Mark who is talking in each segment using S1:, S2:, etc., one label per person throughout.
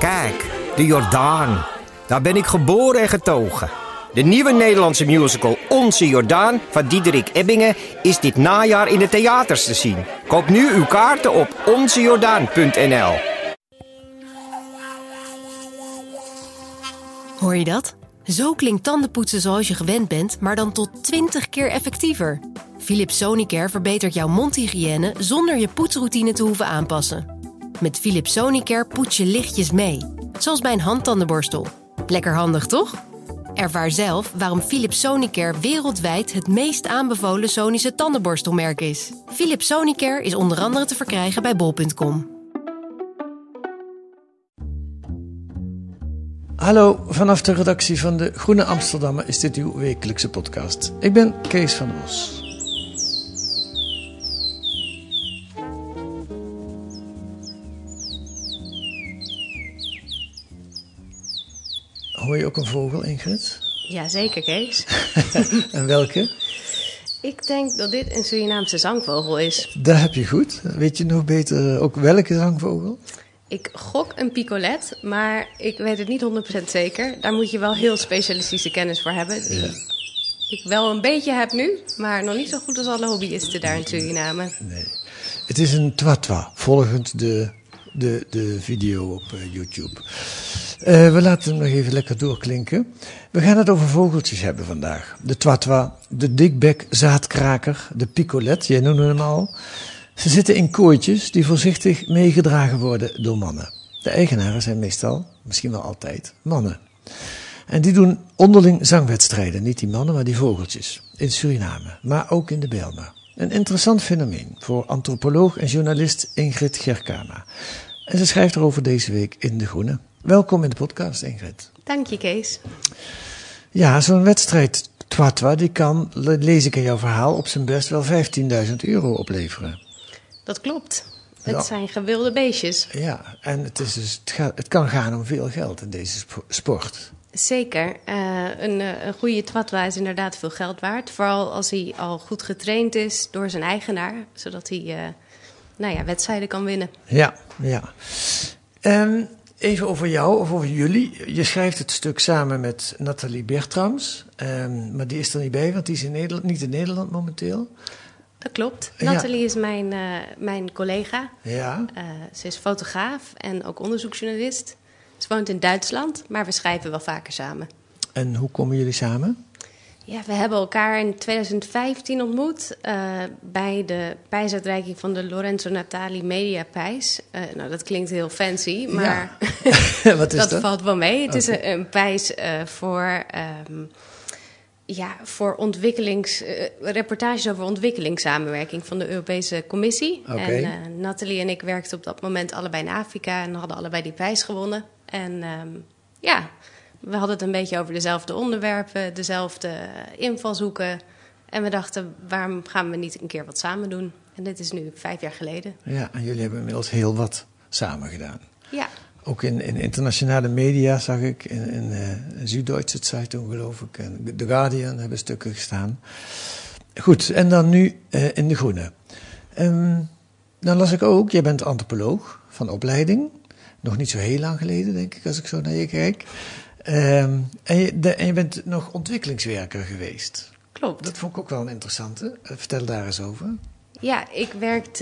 S1: Kijk, de Jordaan. Daar ben ik geboren en getogen. De nieuwe Nederlandse musical Onze Jordaan van Diederik Ebbingen is dit najaar in de theaters te zien. Koop nu uw kaarten op onzejordaan.nl.
S2: Hoor je dat? Zo klinkt tandenpoetsen zoals je gewend bent, maar dan tot 20 keer effectiever. Philips Sonicare verbetert jouw mondhygiëne zonder je poetsroutine te hoeven aanpassen. Met Philips Sonicare poets je lichtjes mee, zoals bij een handtandenborstel. Lekker handig, toch? Ervaar zelf waarom Philips Sonicare wereldwijd het meest aanbevolen Sonische tandenborstelmerk is. Philips Sonicare is onder andere te verkrijgen bij bol.com.
S3: Hallo, vanaf de redactie van de Groene Amsterdammer is dit uw wekelijkse podcast. Ik ben Kees van der Bos. Hoor je ook een vogel, Ingrid?
S4: Jazeker, Kees.
S3: En welke?
S4: Ik denk dat dit een Surinaamse zangvogel is.
S3: Dat heb je goed. Weet je nog beter ook welke zangvogel?
S4: Ik gok een picolet, maar ik weet het niet 100% zeker. Daar moet je wel heel specialistische kennis voor hebben. Die ik wel een beetje heb nu, maar nog niet zo goed als alle hobbyisten daar in Suriname.
S3: Nee. Het is een twatwa, volgend de video op YouTube. We laten hem nog even lekker doorklinken. We gaan het over vogeltjes hebben vandaag. De twatwa, de dikbek zaadkraker, de picolet, jij noemde hem al. Ze zitten in kooitjes die voorzichtig meegedragen worden door mannen. De eigenaren zijn meestal, misschien wel altijd, mannen. En die doen onderling zangwedstrijden, niet die mannen, maar die vogeltjes. In Suriname, maar ook in de Bijlmer. Een interessant fenomeen voor antropoloog en journalist Ingrid Gerkama. En ze schrijft erover deze week in De Groene. Welkom in de podcast, Ingrid.
S4: Dank je, Kees.
S3: Ja, zo'n wedstrijd twatwa, die kan, lees ik in jouw verhaal, op zijn best wel €15.000 opleveren. Dat
S4: klopt. Het zijn gewilde beestjes.
S3: Ja, en het kan gaan om veel geld in deze sport.
S4: Zeker. Een goede twatwa is inderdaad veel geld waard. Vooral als hij al goed getraind is door zijn eigenaar. Zodat hij wedstrijden kan winnen.
S3: Ja. Even over jou, of over jullie. Je schrijft het stuk samen met Nathalie Bertrams. Maar die is er niet bij, want die is niet in Nederland momenteel.
S4: Dat klopt. Nathalie is mijn collega.
S3: Ja.
S4: Ze is fotograaf en ook onderzoeksjournalist. Ze woont in Duitsland, maar we schrijven wel vaker samen.
S3: En hoe komen jullie samen?
S4: Ja, we hebben elkaar in 2015 ontmoet bij de prijsuitreiking van de Lorenzo Natali Mediaprijs. Dat klinkt heel fancy, maar
S3: ja. Wat is dat?
S4: Valt wel mee. Het is een prijs voor reportages over ontwikkelingssamenwerking van de Europese Commissie.
S3: Okay.
S4: En Nathalie en ik werkten op dat moment allebei in Afrika en hadden allebei die prijs gewonnen. En we hadden het een beetje over dezelfde onderwerpen, dezelfde invalshoeken. En we dachten, waarom gaan we niet een keer wat samen doen? En dit is nu 5 jaar geleden. Ja,
S3: en jullie hebben inmiddels heel wat samen gedaan.
S4: Ja.
S3: Ook in internationale media zag ik, in Süddeutsche Zeitung geloof ik, en The Guardian hebben stukken gestaan. Goed, en dan nu in De Groene. Dan las ik ook, jij bent antropoloog van opleiding. Nog niet zo heel lang geleden, denk ik, als ik zo naar je kijk. En je bent nog ontwikkelingswerker geweest.
S4: Klopt.
S3: Dat vond ik ook wel een interessante. Vertel daar eens over.
S4: Ja, ik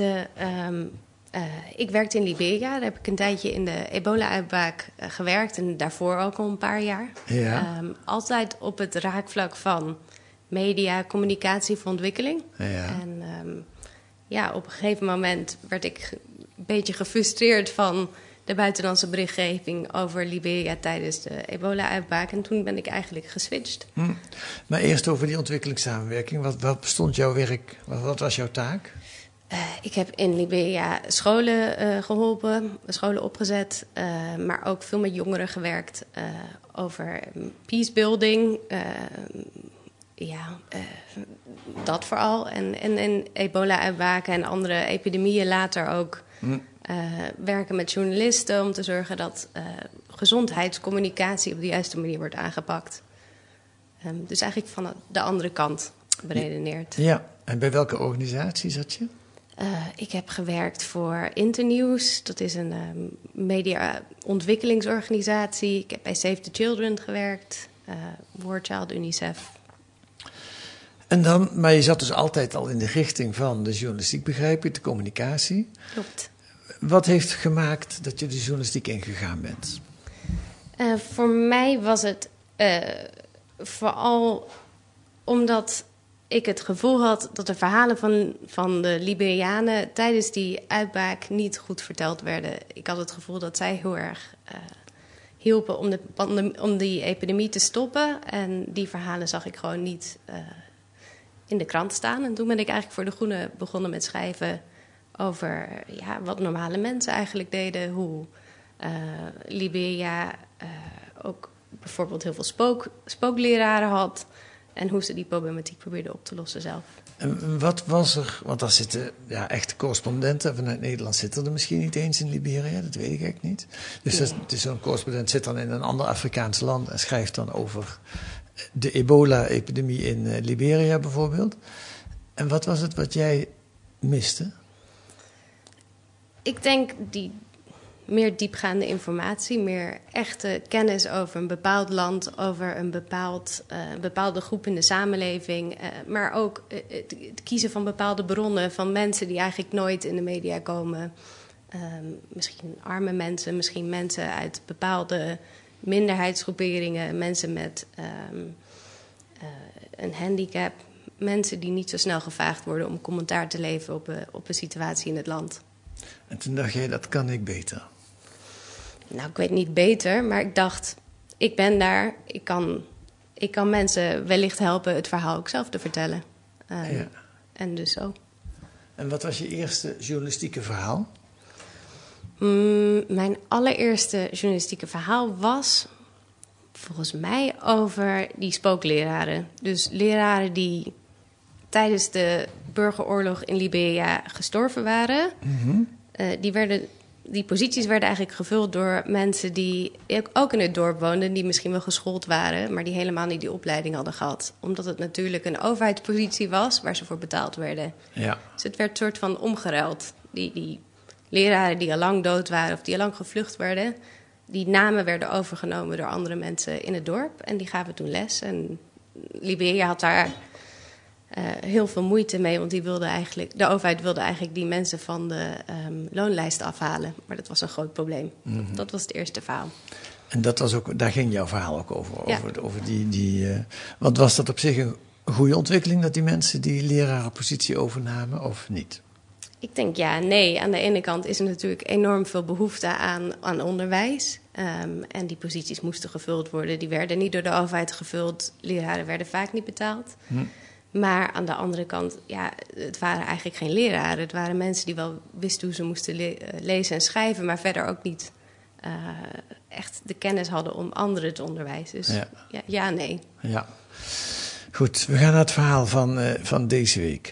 S4: werkte in Liberia. Daar heb ik een tijdje in de ebola-uitbraak gewerkt. En daarvoor ook al een paar jaar.
S3: Ja.
S4: Altijd op het raakvlak van media, communicatie voor ontwikkeling.
S3: Ja.
S4: En op een gegeven moment werd ik een beetje gefrustreerd van de buitenlandse berichtgeving over Liberia tijdens de ebola-uitbraak. En toen ben ik eigenlijk geswitcht.
S3: Maar eerst over die ontwikkelingssamenwerking. Wat bestond jouw werk? Wat was jouw taak?
S4: Ik heb in Liberia scholen geholpen, scholen opgezet. Maar ook veel met jongeren gewerkt over peacebuilding. Dat vooral. En ebola-uitbraken en andere epidemieën later ook. Werken met journalisten om te zorgen dat gezondheidscommunicatie op de juiste manier wordt aangepakt. Dus eigenlijk van de andere kant beredeneerd.
S3: Ja, en bij welke organisatie zat je?
S4: Ik heb gewerkt voor Internews. Dat is een media-ontwikkelingsorganisatie. Ik heb bij Save the Children gewerkt. War Child, UNICEF.
S3: En dan, maar je zat dus altijd al in de richting van de journalistiek, begrijp ik, de communicatie.
S4: Klopt.
S3: Wat heeft gemaakt dat je de journalistiek ingegaan bent?
S4: Voor mij was het vooral omdat ik het gevoel had dat de verhalen van de Liberianen tijdens die uitbraak niet goed verteld werden. Ik had het gevoel dat zij heel erg hielpen om die epidemie te stoppen. En die verhalen zag ik gewoon niet in de krant staan. En toen ben ik eigenlijk voor De Groene begonnen met schrijven over wat normale mensen eigenlijk deden. Hoe Liberia ook bijvoorbeeld heel veel spookleraren had. En hoe ze die problematiek probeerden op te lossen zelf.
S3: En wat was er, want daar zitten echte correspondenten vanuit Nederland zitten er misschien niet eens in Liberia, dat weet ik eigenlijk niet. Dus zo'n correspondent zit dan in een ander Afrikaans land en schrijft dan over de ebola-epidemie in Liberia bijvoorbeeld. En wat was het wat jij miste? Ik
S4: denk die meer diepgaande informatie, meer echte kennis over een bepaald land, over een bepaalde groep in de samenleving. Maar ook het kiezen van bepaalde bronnen van mensen die eigenlijk nooit in de media komen. Misschien arme mensen, misschien mensen uit bepaalde minderheidsgroeperingen, mensen met een handicap, mensen die niet zo snel gevraagd worden om commentaar te leveren op een situatie in het land.
S3: En toen dacht jij, dat kan ik beter.
S4: Nou, ik weet niet beter, maar ik dacht, ik ben daar. Ik kan mensen wellicht helpen het verhaal ook zelf te vertellen. En dus zo.
S3: En wat was je eerste journalistieke verhaal?
S4: Mijn allereerste journalistieke verhaal was volgens mij over die spookleraren. Dus leraren die tijdens de burgeroorlog in Liberia gestorven waren. Mm-hmm. Die posities werden eigenlijk gevuld door mensen die ook in het dorp woonden, die misschien wel geschoold waren, maar die helemaal niet die opleiding hadden gehad. Omdat het natuurlijk een overheidspositie was waar ze voor betaald werden. Ja. Dus het werd een soort van omgeruild. Die leraren die al lang dood waren of die al lang gevlucht werden, die namen werden overgenomen door andere mensen in het dorp. En die gaven toen les. En Liberia had daar heel veel moeite mee, want de overheid wilde eigenlijk die mensen van de loonlijst afhalen. Maar dat was een groot probleem. Mm-hmm. Dat was het eerste verhaal. En dat was ook, daar ging jouw verhaal ook over? Ja. Over want was dat op zich een goede ontwikkeling, dat die mensen die lerarenpositie overnamen, of niet? Ik denk ja en nee. Aan de ene kant is er natuurlijk enorm veel behoefte aan onderwijs. En die posities moesten gevuld worden. Die werden niet door de overheid gevuld. Leraren werden vaak niet betaald. Maar aan de andere kant, het waren eigenlijk geen leraren. Het waren mensen die wel wisten hoe ze moesten lezen en schrijven, maar verder ook niet echt de kennis hadden om anderen te onderwijzen. Dus ja, nee. Ja. Goed, we gaan naar het verhaal van deze week.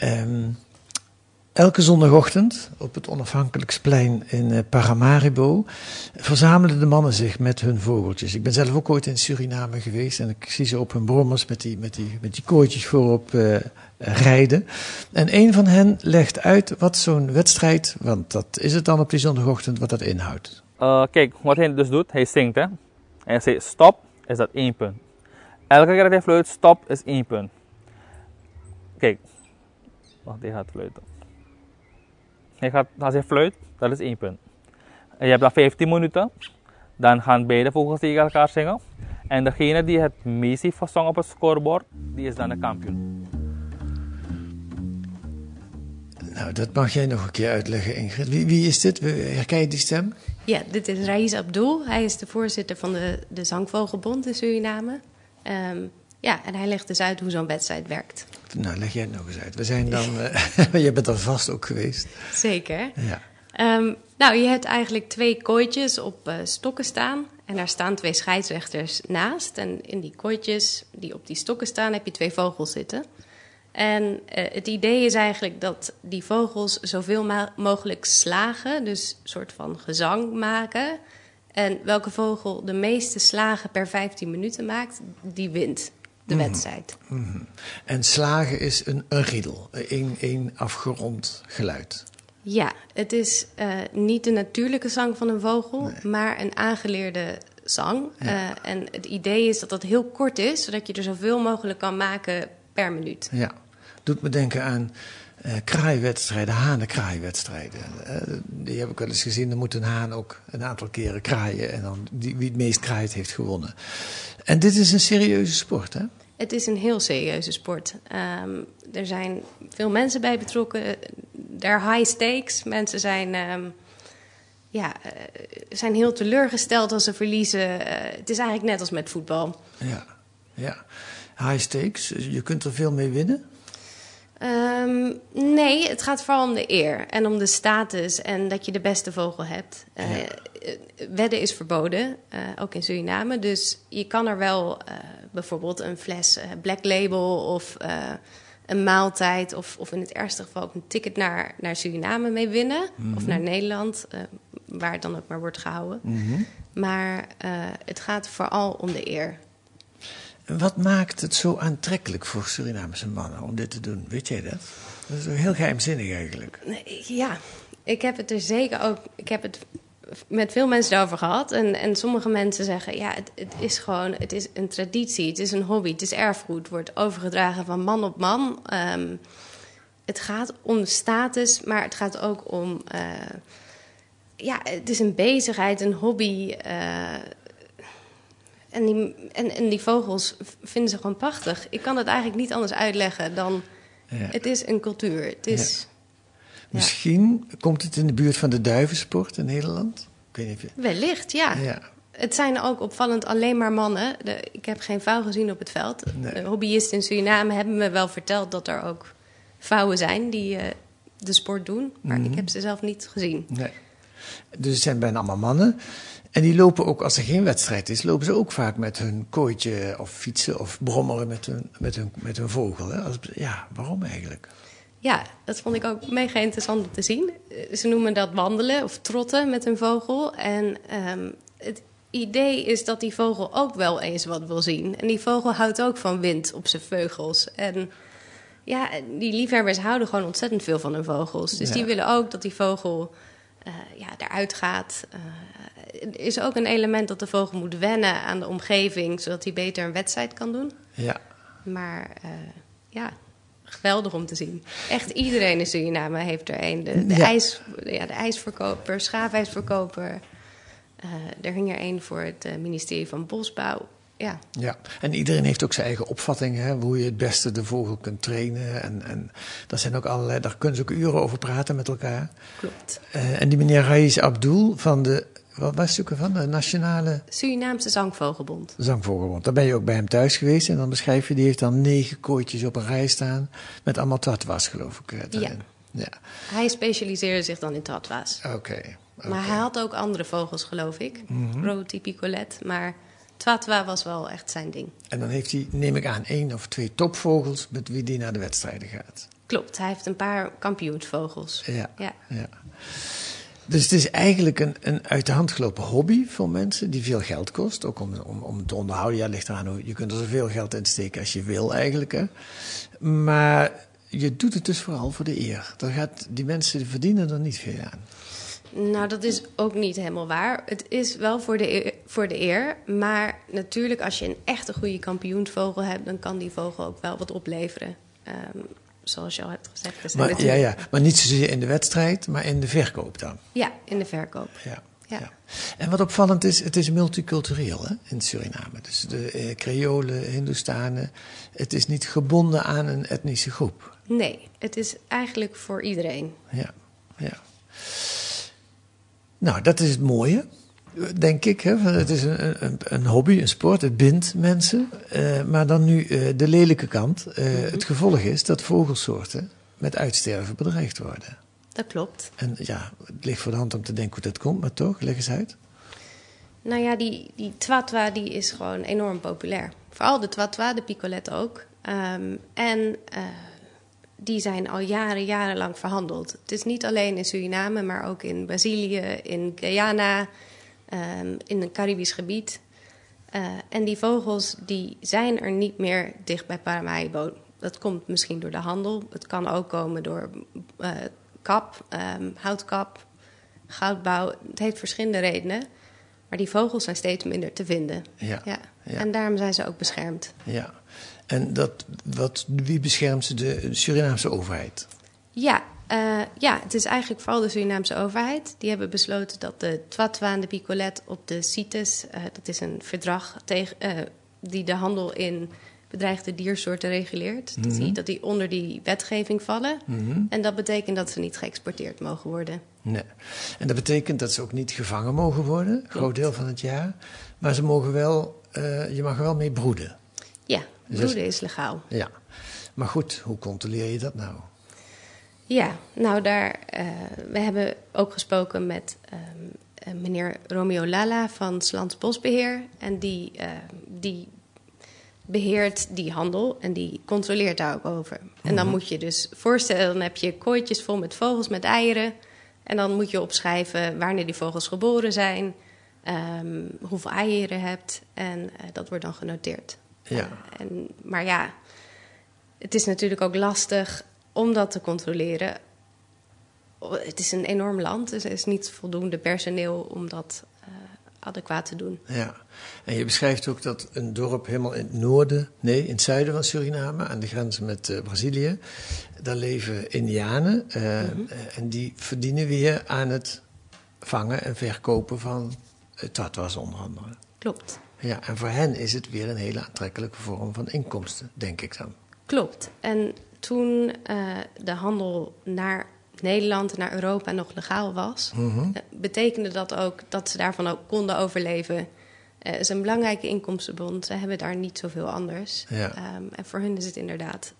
S4: Elke zondagochtend op het Onafhankelijksplein in Paramaribo verzamelen de mannen zich met hun vogeltjes. Ik ben zelf ook ooit in Suriname geweest en ik zie ze op hun brommers met die kooitjes voorop rijden. En een van hen legt uit wat zo'n wedstrijd, want dat is het dan op die zondagochtend, wat dat inhoudt.
S5: Kijk, wat hij dus doet, hij zingt hè. En hij zegt stop, is dat 1 punt. Elke keer dat hij fluit, stop is 1 punt. Kijk, wacht, hij gaat fluiten. Als hij fluit, dat is 1 punt. En je hebt dan 15 minuten. Dan gaan beide vogels tegen elkaar zingen. En degene die het meest heeft gezongen op het scorebord, die is dan de kampioen.
S3: Nou, dat mag jij nog een keer uitleggen, Ingrid. Wie is dit? Herken je die stem?
S4: Ja, dit is Raïs Abdul. Hij is de voorzitter van de Zangvogelbond in Suriname. En hij legt dus uit hoe zo'n wedstrijd werkt. Nou, leg jij het nog eens uit. We zijn dan... je bent er vast ook geweest. Zeker. Ja. Je hebt eigenlijk 2 kooitjes op stokken staan. En daar staan 2 scheidsrechters naast. En in die kooitjes die op die stokken staan, heb je 2 vogels zitten. En het idee is eigenlijk dat die vogels zoveel mogelijk slagen, dus een soort van gezang maken. En welke vogel de meeste slagen per 15 minuten maakt, die wint. de wedstrijd.
S3: En slagen is een riedel, één afgerond geluid.
S4: Ja, het is niet de natuurlijke zang van een vogel, maar een aangeleerde zang.
S3: Ja.
S4: En het idee is dat dat heel kort is, zodat je er zoveel mogelijk kan maken per minuut.
S3: Ja, doet me denken aan kraaiwedstrijden, hanenkraaiwedstrijden. Die heb ik wel eens gezien, dan moet een haan ook een aantal keren kraaien. En dan wie het meest kraait heeft gewonnen. En dit is een serieuze sport, hè?
S4: Het is een heel serieuze sport. Er zijn veel mensen bij betrokken. Er are high stakes. Mensen zijn heel teleurgesteld als ze verliezen. Het is eigenlijk net als met voetbal.
S3: Ja. High stakes, je kunt er veel mee winnen?
S4: Nee, het gaat vooral om de eer en om de status en dat je de beste vogel hebt. Wedden is verboden, ook in Suriname. Dus je kan er wel bijvoorbeeld een fles Black Label of een maaltijd of in het ergste geval ook een ticket naar Suriname mee winnen. Of naar Nederland, waar het dan ook maar wordt gehouden. Maar het gaat vooral om de eer.
S3: Wat maakt het zo aantrekkelijk voor Surinamese mannen om dit te doen? Weet jij dat? Dat is heel geheimzinnig eigenlijk.
S4: Ja, ik heb het er zeker ook... Ik heb het met veel mensen over gehad. En sommige mensen zeggen... Ja, het is een traditie. Het is een hobby. Het is erfgoed. Het wordt overgedragen van man op man. Het gaat om status, maar het gaat ook om... het is een bezigheid, een hobby... En die vogels vinden ze gewoon prachtig. Ik kan het eigenlijk niet anders uitleggen dan... Het is een cultuur. Het is,
S3: Misschien komt het in de buurt van de duivensport in Nederland? Ik weet niet of je...
S4: Wellicht, ja. Het zijn ook opvallend alleen maar mannen. Ik heb geen vrouw gezien op het veld.
S3: Nee.
S4: De hobbyisten in Suriname hebben me wel verteld... dat er ook vrouwen zijn die de sport doen. Maar ik heb ze zelf niet gezien. Nee.
S3: Dus het zijn bijna allemaal mannen... En die lopen ook, als er geen wedstrijd is, lopen ze ook vaak met hun kooitje of fietsen of brommelen met hun vogel. Hè? Waarom eigenlijk?
S4: Ja, dat vond ik ook mega interessant om te zien. Ze noemen dat wandelen of trotten met hun vogel. En het idee is dat die vogel ook wel eens wat wil zien. En die vogel houdt ook van wind op zijn vleugels. En ja, die liefhebbers houden gewoon ontzettend veel van hun vogels. Dus die willen ook dat die vogel eruit gaat. Er is ook een element dat de vogel moet wennen aan de omgeving... zodat hij beter een wedstrijd kan doen. Ja. Maar geweldig om te zien. Echt iedereen in Suriname heeft er een. De ijsverkoper, schaafijsverkoper. Er hing er een voor het ministerie van Bosbouw. Ja,
S3: en iedereen heeft ook zijn eigen opvatting... Hè, hoe je het beste de vogel kunt trainen. En dat zijn ook allerlei... Daar kunnen ze ook uren over praten met elkaar.
S4: Klopt.
S3: En die meneer Raiz Abdul van de... Wat was het ook van? De Nationale...
S4: Surinaamse Zangvogelbond.
S3: Zangvogelbond. Daar ben je ook bij hem thuis geweest. En dan beschrijf je, die heeft dan 9 kooitjes op een rij staan... met allemaal tatwas, geloof ik. Ja.
S4: Hij specialiseerde zich dan in tatwas.
S3: Oké.
S4: Maar hij had ook andere vogels, geloof ik. Roti picolet, maar... Twatwa was wel echt zijn ding.
S3: En dan heeft hij, neem ik aan, 1 of 2 topvogels... met wie die naar de wedstrijden gaat.
S4: Klopt, hij heeft een paar kampioensvogels.
S3: Ja. Dus het is eigenlijk een uit de hand gelopen hobby voor mensen... die veel geld kost, ook om te onderhouden. Ja, ligt eraan hoe je kunt er zoveel geld in steken als je wil eigenlijk. Hè. Maar je doet het dus vooral voor de eer. Die mensen verdienen er niet veel aan.
S4: Nou, dat is ook niet helemaal waar. Het is wel voor de eer. Maar natuurlijk, als je een echte goede kampioensvogel hebt... dan kan die vogel ook wel wat opleveren. Zoals je al hebt gezegd.
S3: Maar niet zozeer in de wedstrijd, maar in de verkoop dan?
S4: Ja, in de verkoop.
S3: Ja. En wat opvallend is, het is multicultureel in Suriname. Dus de Creolen, Hindoestanen... het is niet gebonden aan een etnische groep.
S4: Nee, het is eigenlijk voor iedereen.
S3: Ja. Nou, dat is het mooie, denk ik. Hè? Het is een hobby, een sport, het bindt mensen. Maar dan nu de lelijke kant. Het gevolg is dat vogelsoorten met uitsterven bedreigd worden.
S4: Dat klopt.
S3: En ja, het ligt voor de hand om te denken hoe dat komt, maar toch, leg eens uit.
S4: Nou ja, die twatwa die is gewoon enorm populair. Vooral de twatwa, de picolet ook. Die zijn al jarenlang verhandeld. Het is niet alleen in Suriname, maar ook in Brazilië, in Guyana, in een Caribisch gebied. En die vogels die zijn er niet meer dicht bij Paramaribo. Dat komt misschien door de handel. Het kan ook komen door kap, houtkap, goudbouw. Het heeft verschillende redenen. Maar die vogels zijn steeds minder te vinden.
S3: Ja.
S4: En daarom zijn ze ook beschermd.
S3: Ja. En wie beschermt ze? De Surinaamse overheid?
S4: Ja, het is eigenlijk vooral de Surinaamse overheid. Die hebben besloten dat de Twatwa en de Picolet op de CITES... dat is een verdrag die de handel in bedreigde diersoorten reguleert. Dat die onder die wetgeving vallen. En dat betekent dat ze niet geëxporteerd mogen worden.
S3: Nee. En dat betekent dat ze ook niet gevangen mogen worden, een groot deel van het jaar. Maar ze mogen wel, je mag er wel mee broeden.
S4: Ja, broeden is legaal.
S3: Ja. Maar goed, hoe controleer je dat nou?
S4: Ja, nou we hebben ook gesproken met meneer Romeo Lala van 's Lands Bosbeheer. En die beheert die handel en die controleert daar ook over. En dan moet je dus voorstellen, dan heb je kooitjes vol met vogels met eieren. En dan moet je opschrijven wanneer die vogels geboren zijn, hoeveel eieren je hebt. En dat wordt dan genoteerd.
S3: Ja.
S4: Maar ja, het is natuurlijk ook lastig om dat te controleren. Het is een enorm land, dus er is niet voldoende personeel om dat adequaat te doen.
S3: Ja, en je beschrijft ook dat een dorp helemaal in het zuiden van Suriname, aan de grens met Brazilië, daar leven Indianen en die verdienen weer aan het vangen en verkopen van tatwas onder andere.
S4: Klopt.
S3: Ja, en voor hen is het weer een hele aantrekkelijke vorm van inkomsten, denk ik dan.
S4: Klopt. En toen de handel naar Nederland en naar Europa nog legaal was, betekende dat ook dat ze daarvan ook konden overleven. Het is een belangrijke inkomstenbron. Ze hebben daar niet zoveel anders.
S3: Ja.
S4: En voor hen is het inderdaad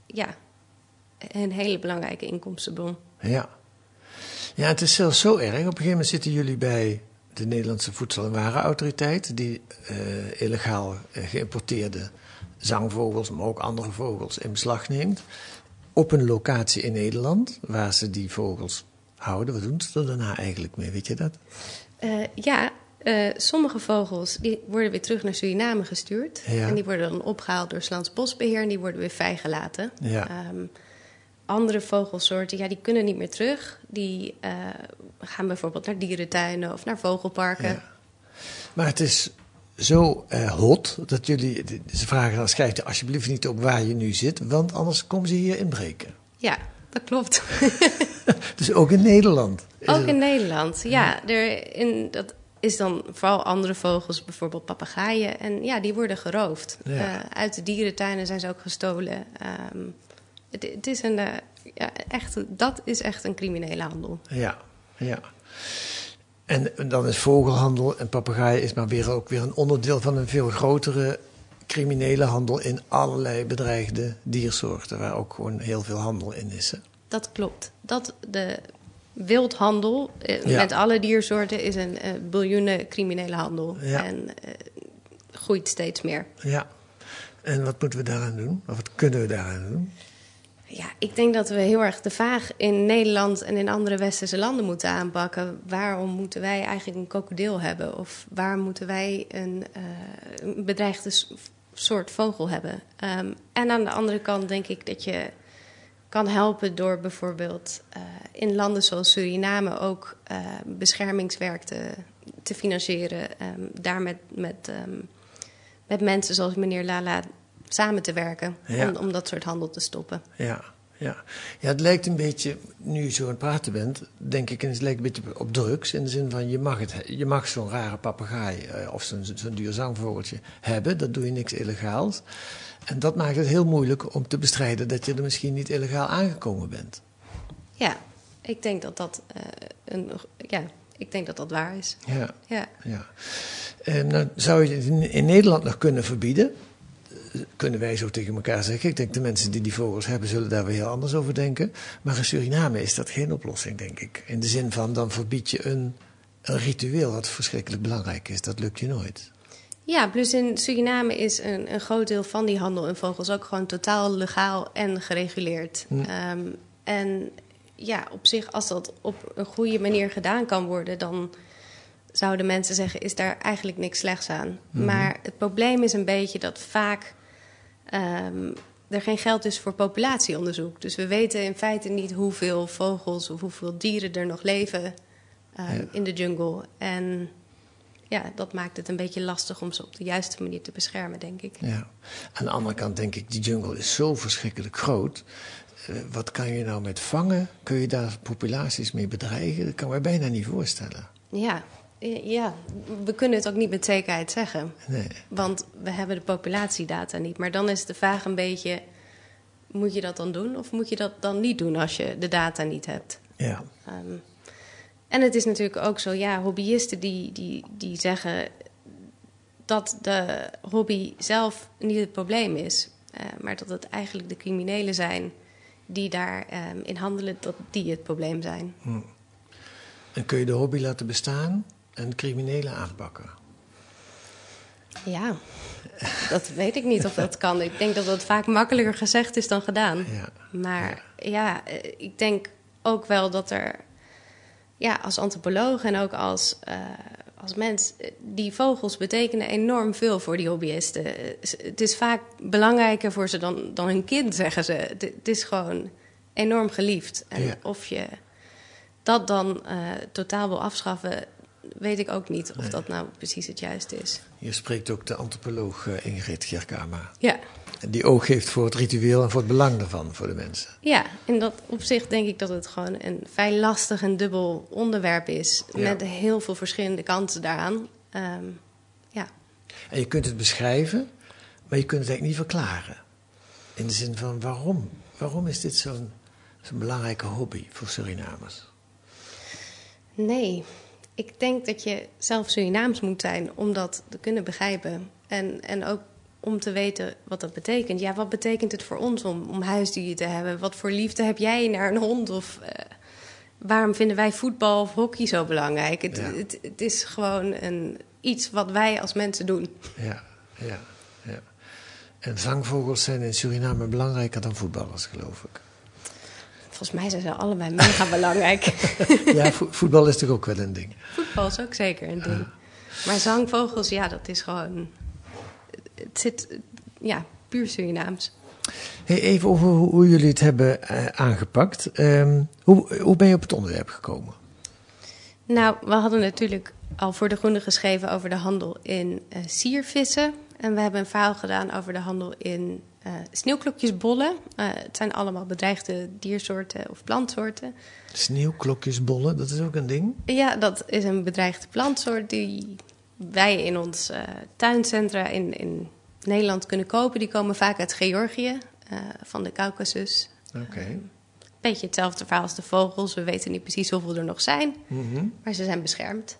S4: een hele belangrijke inkomstenbron.
S3: Ja. Ja, het is zelfs zo erg. Op een gegeven moment zitten jullie bij de Nederlandse Voedsel- en Warenautoriteit, die illegaal geïmporteerde zangvogels, maar ook andere vogels in beslag neemt. Op een locatie in Nederland, waar ze die vogels houden. Wat doen ze er daarna eigenlijk mee, weet je dat?
S4: Sommige vogels die worden weer terug naar Suriname gestuurd.
S3: Ja.
S4: En die worden dan opgehaald door 's Lands Bosbeheer en die worden weer vrijgelaten.
S3: Ja.
S4: Andere vogelsoorten, die kunnen niet meer terug. Die gaan bijvoorbeeld naar dierentuinen of naar vogelparken.
S3: Ja. Maar het is zo hot dat ze vragen dan, schrijf er alsjeblieft niet op waar je nu zit, want anders komen ze hier inbreken.
S4: Ja, dat klopt.
S3: Dus ook in Nederland.
S4: Ook in Nederland, ja. Dat is dan vooral andere vogels, bijvoorbeeld papegaaien. En die worden geroofd.
S3: Ja.
S4: Uit de dierentuinen zijn ze ook gestolen. Het is dat is echt een criminele handel.
S3: Ja. En dan is vogelhandel en papegaaien is maar ook weer een onderdeel van een veel grotere criminele handel in allerlei bedreigde diersoorten, waar ook gewoon heel veel handel in is. Hè?
S4: Dat klopt. De wildhandel met alle diersoorten is een biljoenen criminele handel.
S3: Ja.
S4: En groeit steeds meer.
S3: Ja. En wat moeten we daaraan doen? Of wat kunnen we daaraan doen?
S4: Ja, ik denk dat we heel erg de vraag in Nederland en in andere westerse landen moeten aanpakken. Waarom moeten wij eigenlijk een krokodil hebben? Of waar moeten wij een bedreigde soort vogel hebben? En aan de andere kant denk ik dat je kan helpen door bijvoorbeeld in landen zoals Suriname ook beschermingswerk te financieren. Daar met mensen zoals meneer Lala samen te werken om dat soort handel te stoppen.
S3: Ja, het lijkt een beetje, nu je zo aan het praten bent, denk ik, en het lijkt een beetje op drugs. In de zin van, je mag zo'n rare papegaai of zo'n duur zangvogeltje hebben. Dat doe je niks illegaals. En dat maakt het heel moeilijk om te bestrijden dat je er misschien niet illegaal aangekomen bent.
S4: Ja, ik denk dat dat waar is.
S3: Ja. Nou, zou je het in Nederland nog kunnen verbieden? Kunnen wij zo tegen elkaar zeggen. Ik denk de mensen die vogels hebben zullen daar weer heel anders over denken. Maar in Suriname is dat geen oplossing, denk ik. In de zin van, dan verbied je een ritueel wat verschrikkelijk belangrijk is. Dat lukt je nooit. Ja,
S4: plus in Suriname is een groot deel van die handel in vogels ook gewoon totaal legaal en gereguleerd. En op zich, als dat op een goede manier gedaan kan worden, zouden mensen zeggen, is daar eigenlijk niks slechts aan. Maar het probleem is een beetje dat vaak er geen geld is voor populatieonderzoek. Dus we weten in feite niet hoeveel vogels of hoeveel dieren er nog leven in de jungle. En ja, dat maakt het een beetje lastig om ze op de juiste manier te beschermen, denk ik.
S3: Ja. Aan de andere kant denk ik, die jungle is zo verschrikkelijk groot. Wat kan je nou met vangen? Kun je daar populaties mee bedreigen? Dat kan ik me bijna niet voorstellen.
S4: Ja, we kunnen het ook niet met zekerheid zeggen.
S3: Nee.
S4: Want we hebben de populatiedata niet. Maar dan is de vraag een beetje, moet je dat dan doen? Of moet je dat dan niet doen als je de data niet hebt?
S3: Ja.
S4: En het is natuurlijk ook zo, hobbyisten die zeggen dat de hobby zelf niet het probleem is. Maar dat het eigenlijk de criminelen zijn die daar in handelen, dat die het probleem zijn.
S3: En kun je de hobby laten bestaan en criminelen aanpakken?
S4: Ja, dat weet ik niet of dat kan. Ik denk dat dat vaak makkelijker gezegd is dan gedaan.
S3: Ja.
S4: Maar ik denk ook wel dat er, als antropoloog en ook als mens, die vogels betekenen enorm veel voor die hobbyisten. Het is vaak belangrijker voor ze dan hun kind, zeggen ze. Het is gewoon enorm geliefd. En of je dat dan totaal wil afschaffen, weet ik ook niet of dat nou precies het juiste is.
S3: Hier spreekt ook de antropoloog Ingrid Gerkama.
S4: Ja.
S3: Die oog heeft voor het ritueel en voor het belang daarvan voor de mensen.
S4: Ja, in dat opzicht denk ik dat het gewoon een vrij lastig en dubbel onderwerp is.
S3: Ja.
S4: Met heel veel verschillende kanten daaraan.
S3: En je kunt het beschrijven, maar je kunt het eigenlijk niet verklaren. In de zin van waarom? Waarom is dit zo'n belangrijke hobby voor Surinamers?
S4: Nee, ik denk dat je zelf Surinaams moet zijn om dat te kunnen begrijpen. En ook om te weten wat dat betekent. Ja, wat betekent het voor ons om huisdieren te hebben? Wat voor liefde heb jij naar een hond? Of waarom vinden wij voetbal of hockey zo belangrijk? Het is gewoon iets wat wij als mensen doen.
S3: Ja. En zangvogels zijn in Suriname belangrijker dan voetballers, geloof ik.
S4: Volgens mij zijn ze allebei mega belangrijk.
S3: Ja, voetbal is toch ook wel een ding?
S4: Voetbal is ook zeker een ding. Maar zangvogels, dat is gewoon... Het zit, puur Surinaams.
S3: Hey, even over hoe jullie het hebben aangepakt. Hoe ben je op het onderwerp gekomen?
S4: Nou, we hadden natuurlijk al voor De Groene geschreven over de handel in siervissen. En we hebben een verhaal gedaan over de handel in sneeuwklokjesbollen. Het zijn allemaal bedreigde diersoorten of plantsoorten.
S3: Sneeuwklokjesbollen, dat is ook een ding?
S4: Ja, dat is een bedreigde plantsoort die wij in ons tuincentra in Nederland kunnen kopen. Die komen vaak uit Georgië, van de Caucasus.
S3: Oké.
S4: Beetje hetzelfde verhaal als de vogels. We weten niet precies hoeveel er nog zijn, maar ze zijn beschermd.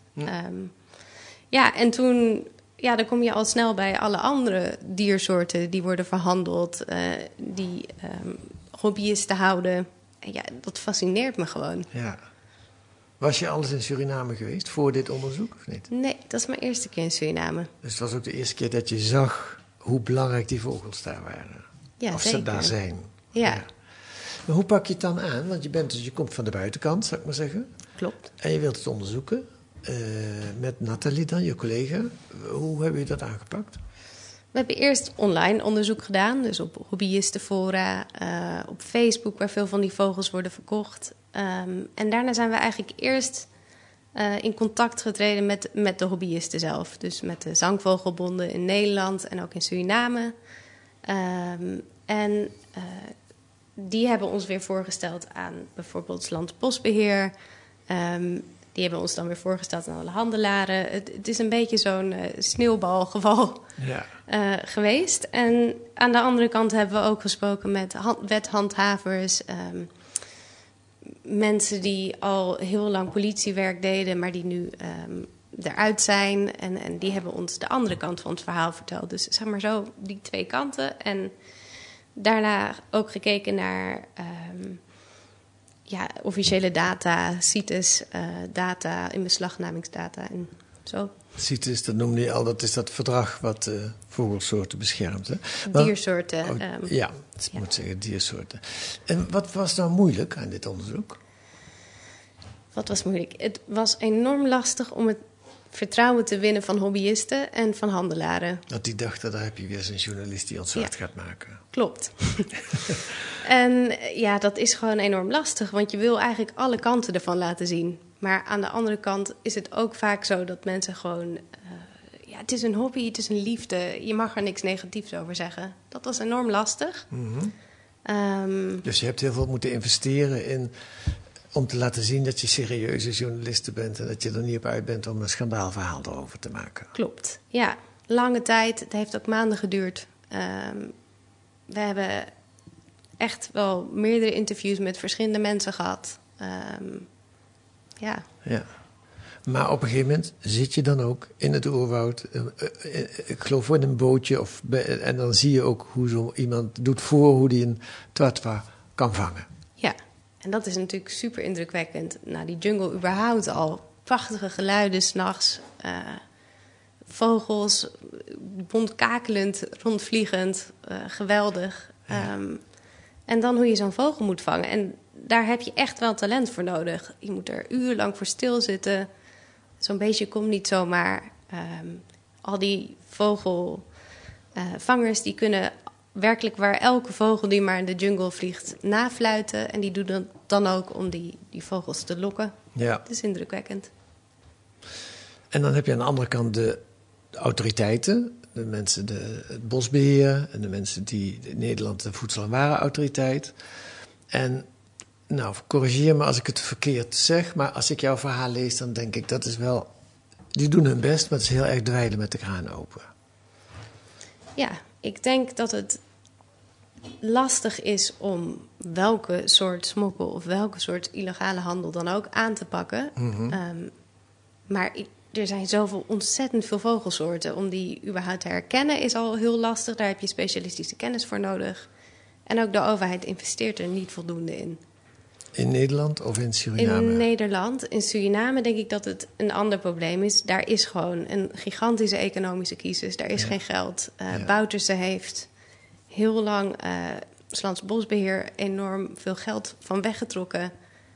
S4: En toen... dan kom je al snel bij alle andere diersoorten die worden verhandeld, die hobbyisten houden. En dat fascineert me gewoon.
S3: Ja. Was je alles in Suriname geweest voor dit onderzoek, of niet?
S4: Nee, dat is mijn eerste keer in Suriname.
S3: Dus het was ook de eerste keer dat je zag hoe belangrijk die vogels daar waren.
S4: Ja,
S3: of
S4: zeker.
S3: ze daar zijn.
S4: Ja.
S3: Maar hoe pak je het dan aan? Want je komt van de buitenkant, zou ik maar zeggen.
S4: Klopt.
S3: En je wilt het onderzoeken. Met Nathalie dan, je collega. Hoe hebben jullie dat aangepakt?
S4: We hebben eerst online onderzoek gedaan. Dus op hobbyistenfora, op Facebook, waar veel van die vogels worden verkocht. En daarna zijn we eigenlijk eerst in contact getreden met de hobbyisten zelf. Dus met de zangvogelbonden in Nederland en ook in Suriname. Die hebben ons weer voorgesteld aan bijvoorbeeld het Landbosbeheer. Die hebben ons dan weer voorgesteld aan alle handelaren. Het is een beetje zo'n sneeuwbalgeval geweest. En aan de andere kant hebben we ook gesproken met wethandhavers. Mensen die al heel lang politiewerk deden, maar die nu eruit zijn. En die hebben ons de andere kant van het verhaal verteld. Dus zeg maar zo die twee kanten. En daarna ook gekeken naar... officiële data, CITES, data, inbeslagnamingsdata en zo.
S3: CITES, dat noemde je al, dat is dat verdrag wat vogelsoorten beschermt. Hè?
S4: Diersoorten.
S3: Moet zeggen diersoorten. En wat was nou moeilijk aan dit onderzoek?
S4: Wat was moeilijk? Het was enorm lastig om het vertrouwen te winnen van hobbyisten en van handelaren.
S3: Dat die dachten, daar heb je weer zo'n journalist die ons zwart gaat maken.
S4: Klopt. En ja, dat is gewoon enorm lastig, want je wil eigenlijk alle kanten ervan laten zien. Maar aan de andere kant is het ook vaak zo dat mensen gewoon... het is een hobby, het is een liefde. Je mag er niks negatiefs over zeggen. Dat was enorm lastig.
S3: Dus je hebt heel veel moeten investeren om te laten zien dat je serieuze journaliste bent en dat je er niet op uit bent om een schandaalverhaal erover te maken.
S4: Klopt, ja. Lange tijd. Het heeft ook maanden geduurd. We hebben echt wel meerdere interviews met verschillende mensen gehad. Ja.
S3: Maar op een gegeven moment zit je dan ook in het oerwoud. Ik geloof in een bootje. En dan zie je ook hoe zo iemand doet hoe die een twatwa kan vangen.
S4: Ja, en dat is natuurlijk super indrukwekkend. Nou, die jungle überhaupt al. Prachtige geluiden 's nachts. Vogels, bondkakelend, rondvliegend. Geweldig. Ja. En dan hoe je zo'n vogel moet vangen. En daar heb je echt wel talent voor nodig. Je moet er urenlang voor stilzitten. Zo'n beestje komt niet zomaar. Al die vogelvangers die kunnen werkelijk waar elke vogel die maar in de jungle vliegt nafluiten. En die doen dat dan ook om die vogels te lokken.
S3: Ja.
S4: Het is indrukwekkend.
S3: En dan heb je aan de andere kant de autoriteiten. De mensen, het bosbeheer en de mensen die in Nederland de Voedsel- en Warenautoriteit. En nou, corrigeer me als ik het verkeerd zeg, maar als ik jouw verhaal lees, dan denk ik dat is wel... Die doen hun best, maar het is heel erg dweilen met de kraan open.
S4: Ja, ik denk dat het lastig is om welke soort smokkel of welke soort illegale handel dan ook aan te pakken. Maar er zijn zoveel ontzettend veel vogelsoorten. Om die überhaupt te herkennen is al heel lastig. Daar heb je specialistische kennis voor nodig. En ook de overheid investeert er niet voldoende in.
S3: In Nederland of in Suriname?
S4: In Nederland. In Suriname denk ik dat het een ander probleem is. Daar is gewoon een gigantische economische crisis. Daar is geen geld. Bouterse heeft heel lang 's Lands Bosbeheer enorm veel geld van weggetrokken.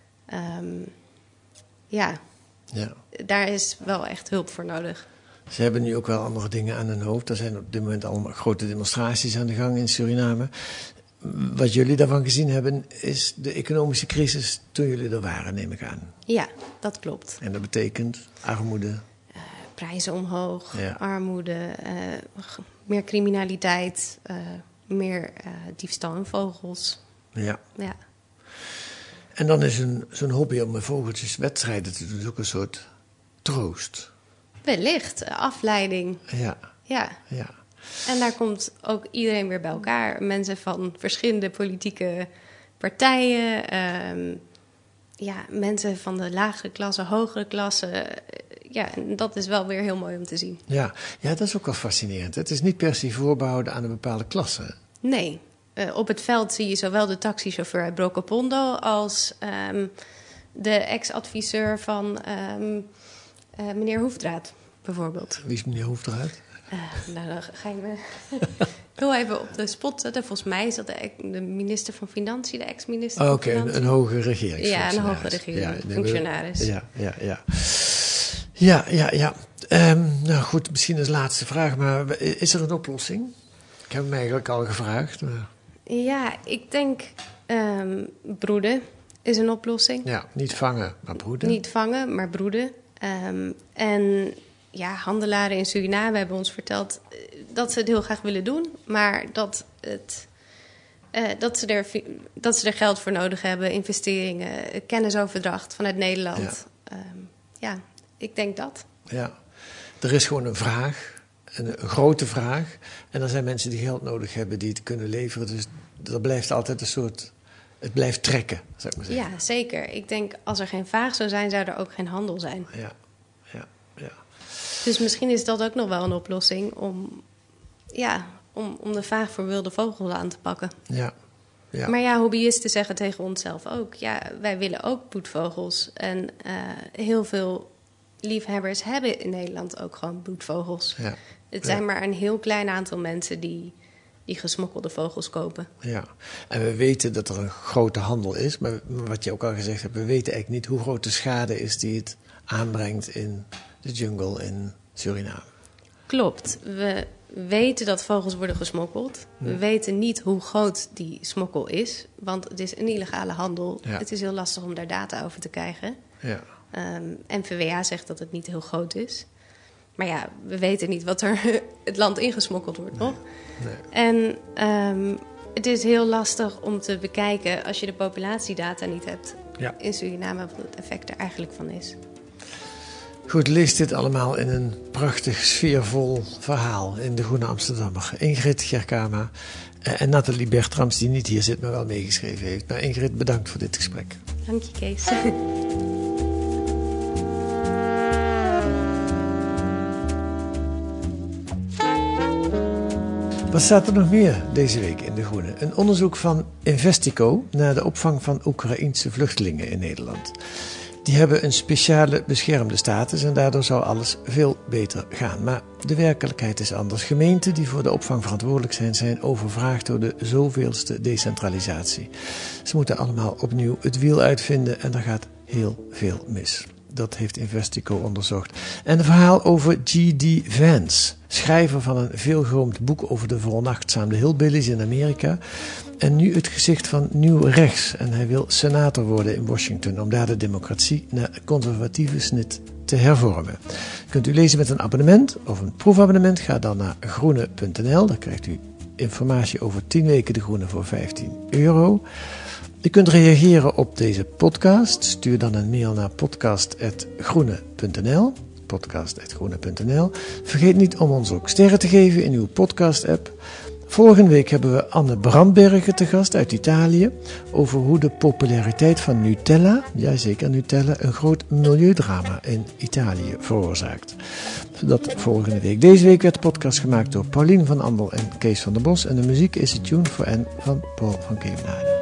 S4: Daar is wel echt hulp voor nodig.
S3: Ze hebben nu ook wel andere dingen aan hun hoofd. Er zijn op dit moment allemaal grote demonstraties aan de gang in Suriname. Wat jullie daarvan gezien hebben, is de economische crisis toen jullie er waren, neem ik aan.
S4: Ja, dat klopt.
S3: En dat betekent armoede.
S4: Prijzen omhoog, armoede, meer criminaliteit, meer diefstal en vogels.
S3: Ja. En dan is zo'n hobby om met vogeltjes wedstrijden te doen ook een soort troost.
S4: Wellicht, afleiding. Ja. En daar komt ook iedereen weer bij elkaar. Mensen van verschillende politieke partijen. Mensen van de lagere klasse, hogere klasse. En dat is wel weer heel mooi om te zien. Ja,
S3: dat is ook wel fascinerend. Het is niet per se voorbehouden aan een bepaalde klasse.
S4: Nee. Op het veld zie je zowel de taxichauffeur uit Brokopondo als de ex-adviseur van meneer Hoefdraad, bijvoorbeeld.
S3: Wie is meneer Hoefdraad?
S4: Dan ga je me heel even op de spot zetten. Volgens mij is dat de minister van Financiën, de ex-minister van Financiën.
S3: Oké, een hoge regeringsfunctionaris.
S4: Ja, een hoge regeringsfunctionaris.
S3: Ja. Nou goed, misschien als laatste vraag, maar is er een oplossing? Ik heb hem eigenlijk al gevraagd. Maar...
S4: Ja, ik denk broeden is een oplossing.
S3: Ja, niet vangen, maar broeden.
S4: Niet vangen, maar broeden. Handelaren in Suriname hebben ons verteld dat ze het heel graag willen doen, maar dat ze er geld voor nodig hebben, investeringen, kennisoverdracht vanuit Nederland. Ik denk dat. Ja,
S3: er is gewoon een vraag, een grote vraag. En er zijn mensen die geld nodig hebben die het kunnen leveren. Dus er blijft altijd een soort... Het blijft trekken, zou ik maar zeggen.
S4: Ja, zeker. Ik denk, als er geen vraag zou zijn, zou er ook geen handel zijn.
S3: Ja.
S4: Dus misschien is dat ook nog wel een oplossing om de vraag voor wilde vogels aan te pakken. Ja. Maar hobbyisten zeggen tegen onszelf ook... wij willen ook broedvogels. En heel veel liefhebbers hebben in Nederland ook gewoon broedvogels. Ja. Het zijn maar een heel klein aantal mensen die gesmokkelde vogels kopen. Ja,
S3: en we weten dat er een grote handel is. Maar wat je ook al gezegd hebt, we weten eigenlijk niet hoe groot de schade is die het aanbrengt in de jungle in Suriname.
S4: Klopt. We weten dat vogels worden gesmokkeld. We weten niet hoe groot die smokkel is, want het is een illegale handel.
S3: Ja.
S4: Het is heel lastig om daar data over te krijgen.
S3: Ja.
S4: NVWA zegt dat het niet heel groot is. Maar ja, we weten niet wat er het land ingesmokkeld wordt, toch?
S3: Nee.
S4: En het is heel lastig om te bekijken als je de populatiedata niet hebt in Suriname, wat het effect er eigenlijk van is.
S3: Goed, lees dit allemaal in een prachtig sfeervol verhaal in De Groene Amsterdammer. Ingrid Gerkama en Nathalie Bertrams, die niet hier zit, maar wel meegeschreven heeft. Maar Ingrid, bedankt voor dit gesprek.
S4: Dank je, Kees.
S3: Wat staat er nog meer deze week in De Groene? Een onderzoek van Investico naar de opvang van Oekraïense vluchtelingen in Nederland. Die hebben een speciale beschermde status en daardoor zou alles veel beter gaan. Maar de werkelijkheid is anders. Gemeenten die voor de opvang verantwoordelijk zijn overvraagd door de zoveelste decentralisatie. Ze moeten allemaal opnieuw het wiel uitvinden en er gaat heel veel mis. Dat heeft Investico onderzocht. En een verhaal over G.D. Vance, schrijver van een veelgeroemd boek over de veronachtzaamde hillbillies in Amerika. En nu het gezicht van nieuw rechts. En hij wil senator worden in Washington om daar de democratie naar conservatieve snit te hervormen. Kunt u lezen met een abonnement of een proefabonnement. Ga dan naar groene.nl. Dan krijgt u informatie over 10 weken De Groene voor €15. U kunt reageren op deze podcast. Stuur dan een mail naar podcast@groene.nl. podcast@groene.nl. Vergeet niet om ons ook sterren te geven in uw podcast-app. Volgende week hebben we Anne Brandbergen te gast uit Italië over hoe de populariteit van Nutella, jazeker Nutella, een groot milieudrama in Italië veroorzaakt. Dat volgende week. Deze week werd de podcast gemaakt door Paulien van Andel en Kees van der Bos en de muziek is A Tune for N van Paul van Kemenade.